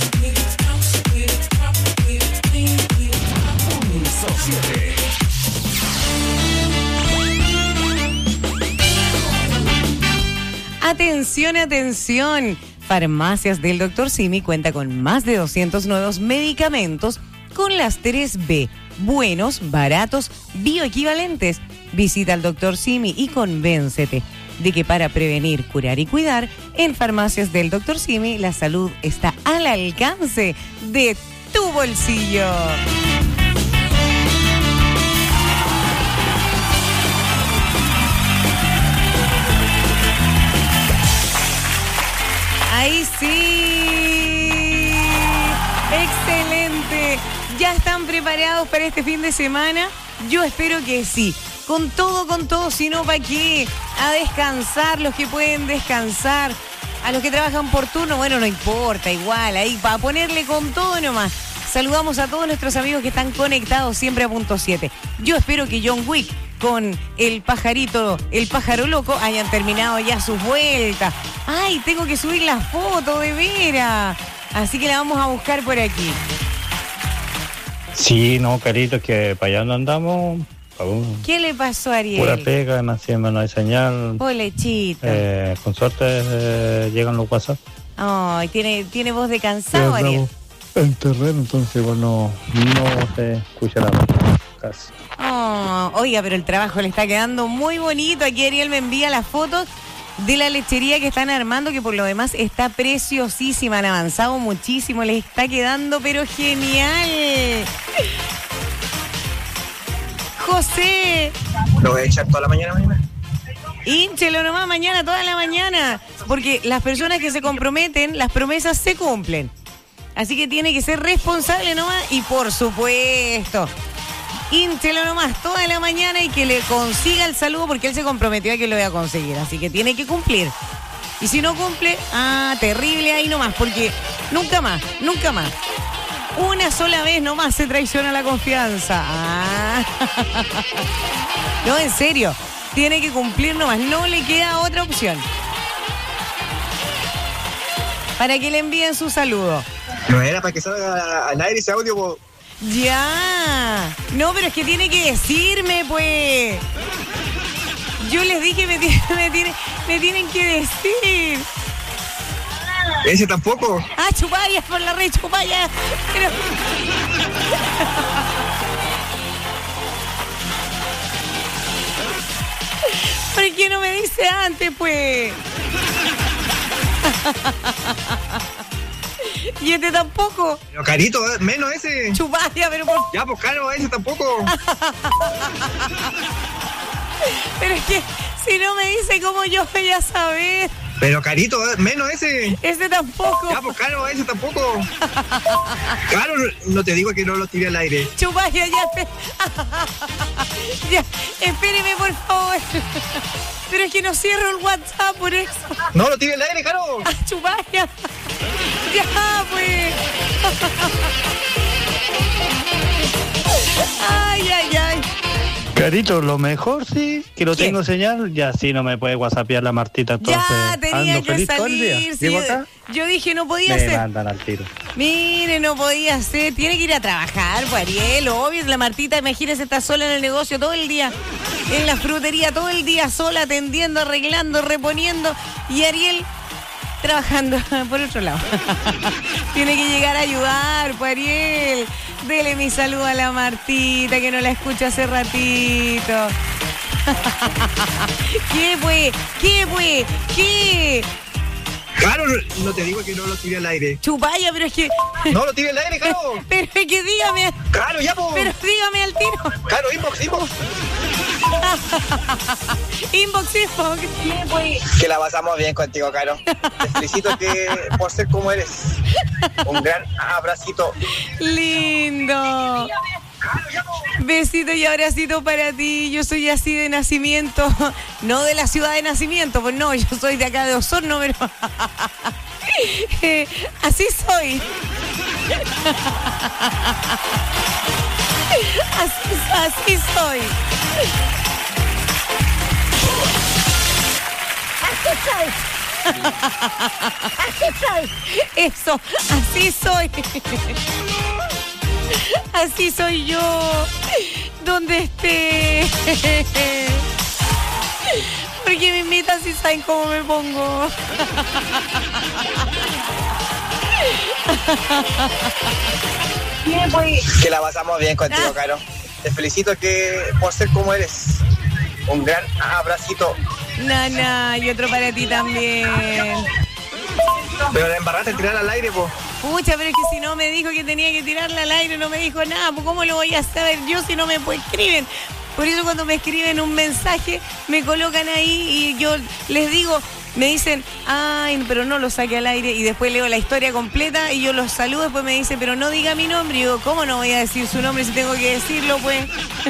Atención, atención. Farmacias del doctor Simi cuenta con más de doscientos nuevos medicamentos con las tres B. Buenos, baratos, bioequivalentes. Visita al doctor Simi y convéncete de que para prevenir, curar y cuidar, en Farmacias del doctor Simi la salud está al alcance de tu bolsillo. Ahí sí. Excelente. ¿Ya están preparados para este fin de semana? Yo espero que sí. Con todo, con todo, si no, ¿para qué? A descansar, los que pueden descansar. A los que trabajan por turno, bueno, no importa, igual, ahí, para ponerle con todo nomás. Saludamos a todos nuestros amigos que están conectados siempre a punto siete. Yo espero que John Wick con el pajarito, el pájaro loco, hayan terminado ya sus vueltas. Ay, tengo que subir la foto, de veras. Así que la vamos a buscar por aquí. Sí, no, carito, que para allá no andamos. Uh, ¿Qué le pasó a Ariel? Pura pega, encima no hay señal. Oh, lechito. Eh, con suerte eh, llegan los WhatsApp. Ay, ¿tiene, ¿tiene voz de cansado, Ariel? En terreno, entonces igual no, no se escucha la voz, casi. Oh, oiga, pero el trabajo le está quedando muy bonito. Aquí Ariel me envía las fotos de la lechería que están armando, que por lo demás está preciosísima. Han avanzado muchísimo, les está quedando pero genial. José. Lo voy a echar toda la mañana, mañana. Hínchelo nomás mañana, toda la mañana. Porque las personas que se comprometen, las promesas se cumplen. Así que tiene que ser responsable nomás. Y por supuesto, hínchelo nomás toda la mañana y que le consiga el saludo, porque él se comprometió a que lo voy a conseguir. Así que tiene que cumplir. Y si no cumple, ah, terrible ahí nomás, porque nunca más, nunca más. Una sola vez nomás se traiciona la confianza. Ah. No, en serio. Tiene que cumplir nomás. No le queda otra opción. Para que le envíen su saludo. No era para que salga al aire ese audio. Po. Ya. No, pero es que tiene que decirme, pues. Yo les dije, me, tiene, me, tiene, me tienen que decir. Ese tampoco. Ah, chupalla, por la red, chupalla. Pero... ¿Por qué no me dice antes, pues? ¿Y este tampoco? Pero carito, menos ese. Chupalla, pero por... Ya, pues caro, ese tampoco. Pero es que si no me dice, ¿cómo yo voy a saber? Pero carito, menos ese. Ese tampoco. Ya, pues caro, ese tampoco. Claro, no te digo que no lo tiré al aire. Chupalla, ya. Te... ya, espéreme, por favor. Pero es que no cierro el WhatsApp por eso. No lo tiré al aire, caro. Ah, chupalla. Ya, pues. Ay, ay, ay. Carito, lo mejor sí, que lo ¿Qué? Tengo señal, ya sí no me puede whatsappear la Martita, entonces ya tenía ando que feliz salir, todo el día. Sí, ¿Llego acá? Yo dije no podía me ser. Me mandan al tiro. Mire, no podía ser, tiene que ir a trabajar, pues Ariel, obvio, la Martita, imagínese, está sola en el negocio todo el día, en la frutería todo el día, sola, atendiendo, arreglando, reponiendo, y Ariel trabajando por otro lado. Tiene que llegar a ayudar, pues Ariel. Dele mi saludo a la Martita, que no la escucho hace ratito. ¿Qué fue? ¿Qué fue? ¿Qué? Claro, no te digo que no lo tiré al aire. Chupalla, pero es que... No lo tiré al aire, claro. Pero es que dígame... Claro, ya, po. Pero dígame al tiro. Claro, inbox, inbox. Inbox, inbox. Que la pasamos bien contigo, Caro. Te felicito que por ser como eres. Un gran abracito. Lindo. Besito y abracito para ti. Yo soy así de nacimiento. No de la ciudad de nacimiento, pues no, yo soy de acá de Osorno, pero eh, así soy. Así, así soy. Así soy. Así soy. Eso, así soy. Así soy yo. Donde esté. Porque me invitan si saben cómo me pongo. Que la pasamos bien contigo, Caro. Te felicito que por ser como eres. Un gran abracito. Nana, y otro para ti también. Pero la embarraste en tirar al aire, po. Pucha, pero es que si no me dijo que tenía que tirarla al aire, no me dijo nada, pues ¿cómo lo voy a saber yo si no me pues, escriben? Por eso cuando me escriben un mensaje, me colocan ahí y yo les digo, me dicen, ay, pero no lo saque al aire, y después leo la historia completa y yo los saludo, después me dicen, pero no diga mi nombre, y yo, ¿cómo no voy a decir su nombre si tengo que decirlo, pues?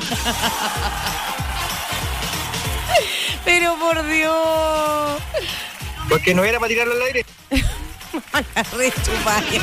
Pero por Dios. Porque no era para tirarlo al aire. Re chupalla.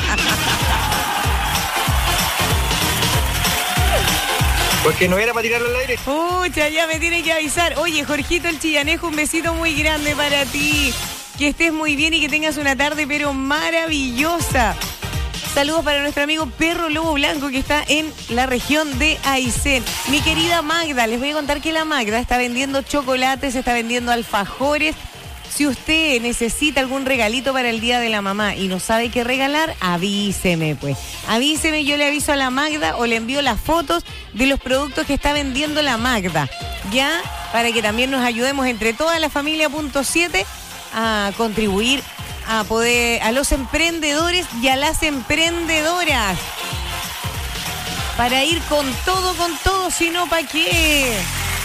Porque no era para tirarlo al aire. Pucha, ya me tiene que avisar. Oye, Jorgito el Chillanejo, un besito muy grande para ti. Que estés muy bien y que tengas una tarde pero maravillosa. Saludos para nuestro amigo Perro Lobo Blanco que está en la región de Aysén. Mi querida Magda, les voy a contar que la Magda está vendiendo chocolates, está vendiendo alfajores. Si usted necesita algún regalito para el Día de la Mamá y no sabe qué regalar, avíseme, pues. Avíseme, yo le aviso a la Magda o le envío las fotos de los productos que está vendiendo la Magda. Ya, para que también nos ayudemos entre toda la familia punto siete a contribuir a poder a los emprendedores y a las emprendedoras. Para ir con todo, con todo, si no, ¿para qué?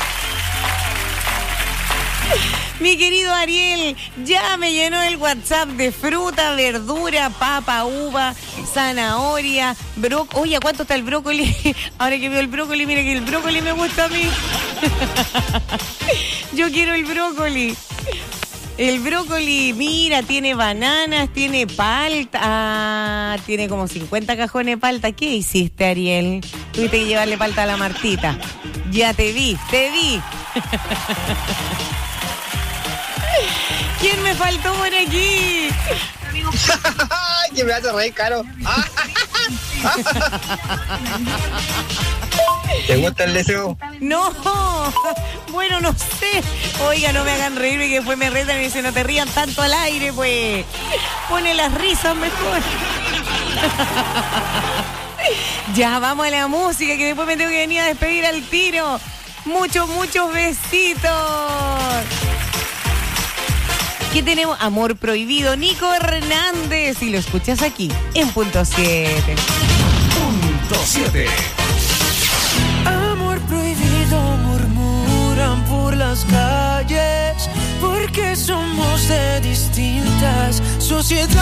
Mi querido Ariel, ya me llenó el WhatsApp de fruta, verdura, papa, uva, zanahoria, brócoli. Oye, ¿a cuánto está el brócoli? Ahora que veo el brócoli, mira que el brócoli me gusta a mí. Yo quiero el brócoli. El brócoli, mira, tiene bananas, tiene palta, ah, tiene como cincuenta cajones de palta. ¿Qué hiciste, Ariel? Tuviste que llevarle palta a la Martita. Ya te vi, te vi. ¿Quién me faltó por aquí? Ay, que me hace reír, Caro. ¿Te gusta el deseo? No, bueno, no sé. Oiga, no me hagan reírme que después me retan y dicen, no te rían tanto al aire, pues. Pone las risas mejor. Ya, vamos a la música, que después me tengo que venir a despedir al tiro. Muchos, muchos besitos. ¿Qué tenemos? Amor Prohibido, Nico Hernández. Y lo escuchas aquí, en Punto siete. Punto siete. Amor prohibido, murmuran por las calles, porque somos de distintas sociedades.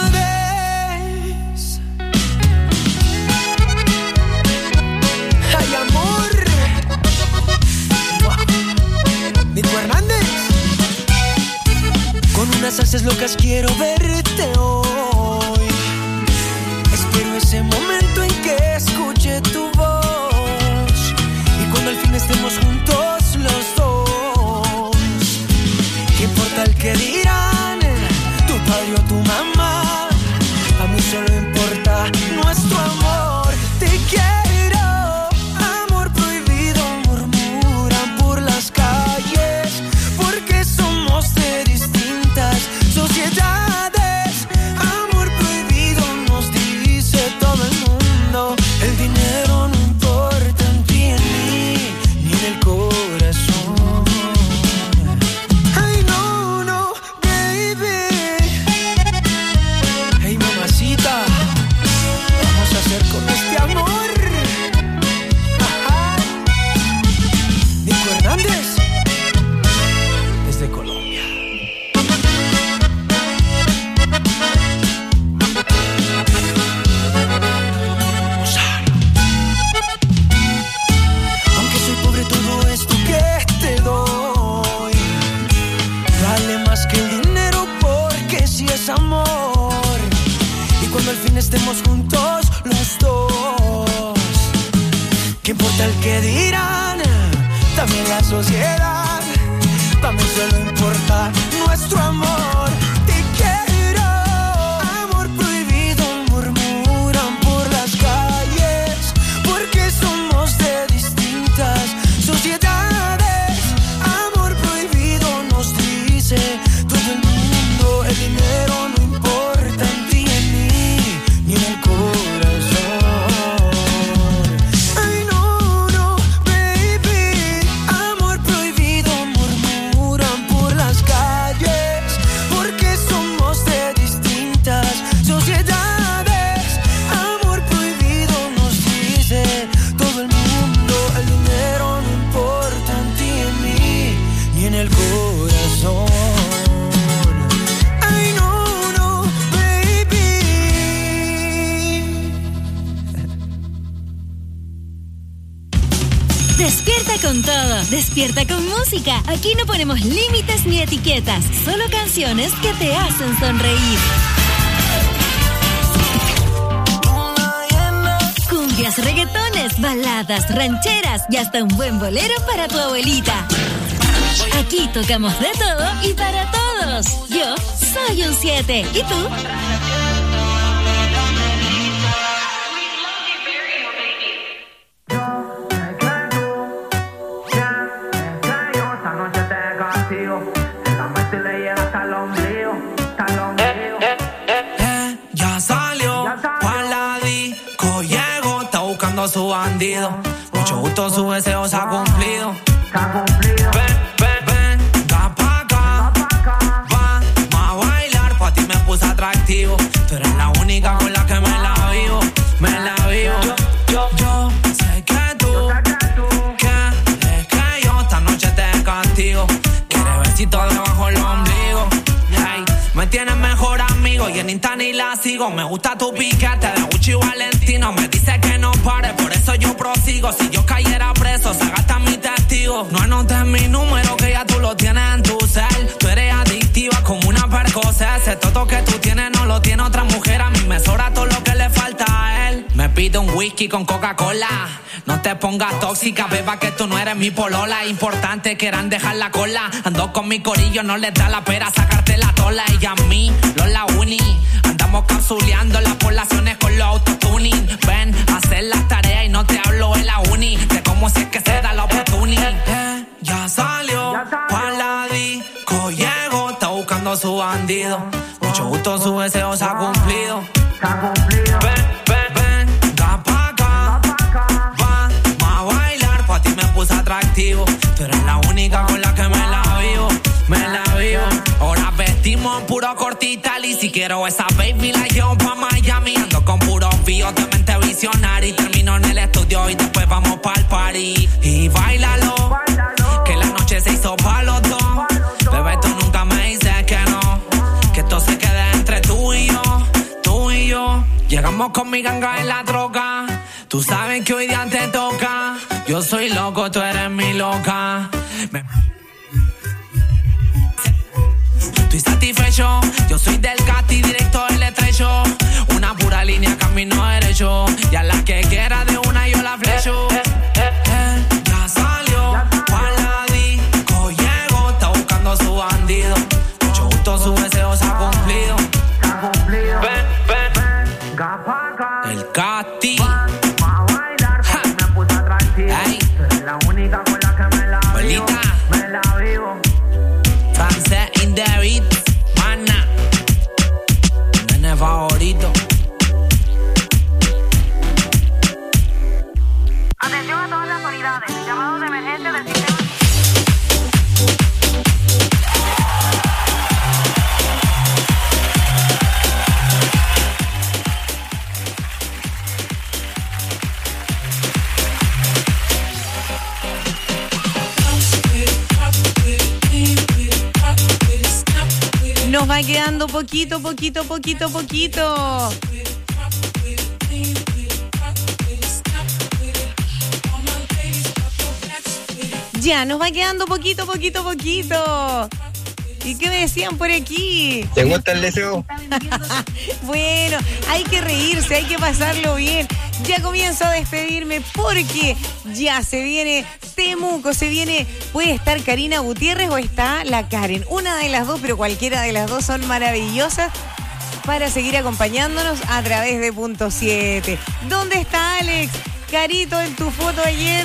¡Ay, amor! Nico Hernández. Con unas ansias locas quiero verte hoy. Espero ese momento en que escuche tu voz y cuando al fin estemos juntos los dos. ¿Qué importa el que dirán tu padre o tu mamá? A mí solo importa nuestro amor. Te quiero, amor prohibido, murmuran por las calles, porque somos de distintas sociedades. Amor prohibido nos dice todo el mundo. El dinero no importa en ti, en mí, ni en el corazón. Ay, no, no, baby. Hey, mamacita, vamos a hacer con este amor. Ajá. Nico Hernández, desde Colombia. estemos juntos los dos. ¿Qué importa el que dirán? También la sociedad. También solo importa nuestro amor. Te quiero. Amor prohibido murmuran por las calles, porque somos de distintas sociedades. Amor prohibido nos dice todo el mundo. El dinero no importa en ti, en mí, ni en el corazón. Ay, no, no, baby. Amor prohibido murmuran por las calles, porque somos de distintas sociedades. Amor prohibido nos dice todo el mundo. El dinero no importa en ti, en mí, ni en el corazón. Ay, no, no, baby. Despierta con todo, despierta con música. Aquí no ponemos límites ni etiquetas, solo canciones que te hacen sonreír. Cumbias, reggaetones, baladas, rancheras y hasta un buen bolero para tu abuelita. Aquí tocamos de todo y para todos. Yo soy un siete. ¿Y tú? Ya salió pa' la disco, llegó, está buscando a su bandido. Mucho gusto, su deseo se ha cumplido. Ven, ven, ven, da pa' acá, va, va a bailar, pa' ti me puse atractivo. Tú eres la única con la que me la vivo, me la vivo. Yo, yo, yo sé que tú, que es que yo esta noche te castigo. Quieres besito debajo del ombligo. Hey, me tienes mejor amigo y en Insta ni la sigo. Me gusta tu piquete de Gucci y Valentino. Me dice que no pare, por eso yo prosigo. Si yo cayera preso, se gasta mi testigo. No anotes mi número, que ya tú lo tienes en tu cel. Tú eres adictiva como una percocet. Ese toto que tú tienes no lo tiene otra mujer. A mí me sobra todo lo que le falta a él. Me pido un whisky con Coca-Cola. No te pongas tóxica, beba, que tú no eres mi polola. Importante, quieran dejar la cola. Ando con mi corillo, no les da la pera sacarte la tola. Y a mí, los la uni. Andamos capsuleando las poblaciones con los autotuning. Ven, a hacer las tareas y no te hablo de la uni. De cómo si es que se da la oportunidad. Eh, ya salió, pa' la disco, llegó, está buscando a su bandido. Mucho gusto, su deseo se ha cumplido. Ven, ven, ven, da pa' acá, va, va a bailar, pa' ti me puse atractivo. Tú eres la única con la que me la vivo, me la vivo. Ahora vestimos en puro cortital y si quiero esa baby la llevo pa' Miami. Ando con puros bios de mente visionaria y termino en el estudio y después vamos pa'l party. Y bailalo, que la noche se hizo pa' los dos. Bebé, tú nunca me dices que no, que esto se quede entre tú y yo, tú y yo. Llegamos con mi ganga en la troca. Tú sabes que hoy día te toca. Yo soy loco, tú eres mi loca. Me... Estoy satisfecho, yo soy del casti directo del estrecho. Una pura línea, camino derecho. Y a la que quiera de una yo la flecho. Eh, eh, eh, ya salió, pa' la disco, llegó, está buscando a su bandido. Mucho gusto, su deseo se ha cumplido. Ven, ven, el casti. Ay, la única con la que me la vivo, me la vivo. Francés in the beat, mana. Nene favorito. Atención a todas las unidades. Llamado de emergencia del sistema. Nos va quedando poquito, poquito, poquito, poquito. Ya, nos va quedando poquito, poquito, poquito. ¿Y qué me decían por aquí? ¿Te gusta el deseo? Bueno, hay que reírse, hay que pasarlo bien. Ya comienzo a despedirme porque ya se viene Temuco, se viene, puede estar Karina Gutiérrez o está la Karen. Una de las dos, pero cualquiera de las dos son maravillosas para seguir acompañándonos a través de Punto siete. ¿Dónde está Alex? Carito, en tu foto ayer.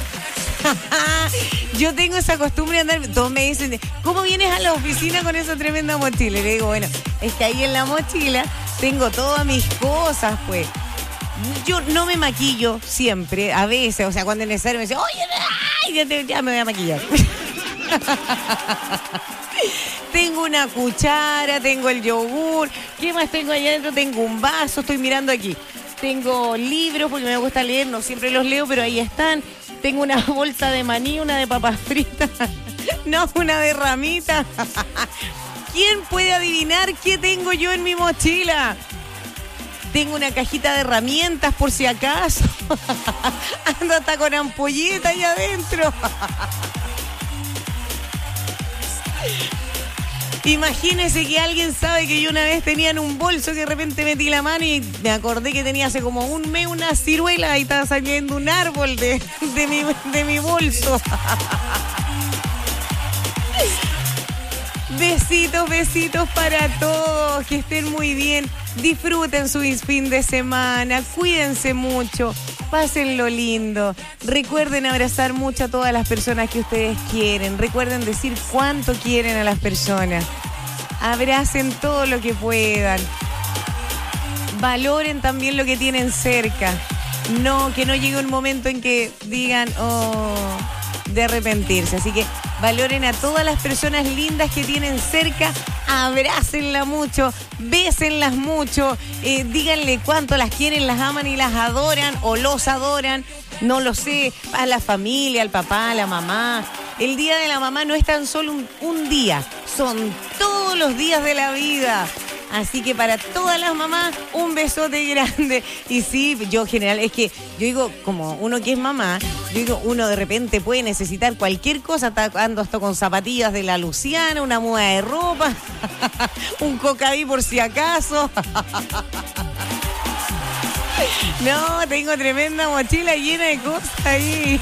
Yo tengo esa costumbre de andar, todos me dicen, ¿cómo vienes a la oficina con esa tremenda mochila? Y le digo, bueno, es que ahí en la mochila tengo todas mis cosas, pues. Yo no me maquillo siempre, a veces, o sea, cuando es necesario me dice, oye, ay, ya, te, ya me voy a maquillar. Tengo una cuchara, tengo el yogur, ¿qué más tengo allá adentro? Tengo un vaso, estoy mirando aquí. Tengo libros porque me gusta leer, no siempre los leo, pero ahí están. Tengo una bolsa de maní, una de papas fritas, no, una de ramitas. ¿Quién puede adivinar qué tengo yo en mi mochila? Tengo una cajita de herramientas por si acaso. Ando hasta con ampolleta ahí adentro. Imagínese que alguien sabe que yo una vez tenía en un bolso que de repente metí la mano y me acordé que tenía hace como un mes una ciruela y estaba saliendo un árbol de, de, mi, de mi bolso. Besitos, besitos para todos, que estén muy bien, disfruten su fin de semana, cuídense mucho, pásenlo lindo, recuerden abrazar mucho a todas las personas que ustedes quieren, recuerden decir cuánto quieren a las personas, abracen todo lo que puedan, valoren también lo que tienen cerca, no, que no llegue un momento en que digan, oh, de arrepentirse, así que valoren a todas las personas lindas que tienen cerca, abrácenla mucho, bésenlas mucho, eh, díganle cuánto las quieren, las aman y las adoran o los adoran, no lo sé, a la familia, al papá, a la mamá. El día de la mamá no es tan solo un, un día, son todos los días de la vida. Así que para todas las mamás, un besote grande. Y sí, yo en general, es que yo digo, como uno que es mamá, yo digo, uno de repente puede necesitar cualquier cosa, ando hasta con zapatillas de la Luciana, una muda de ropa, un cocaví por si acaso. No, tengo tremenda mochila llena de cosas ahí.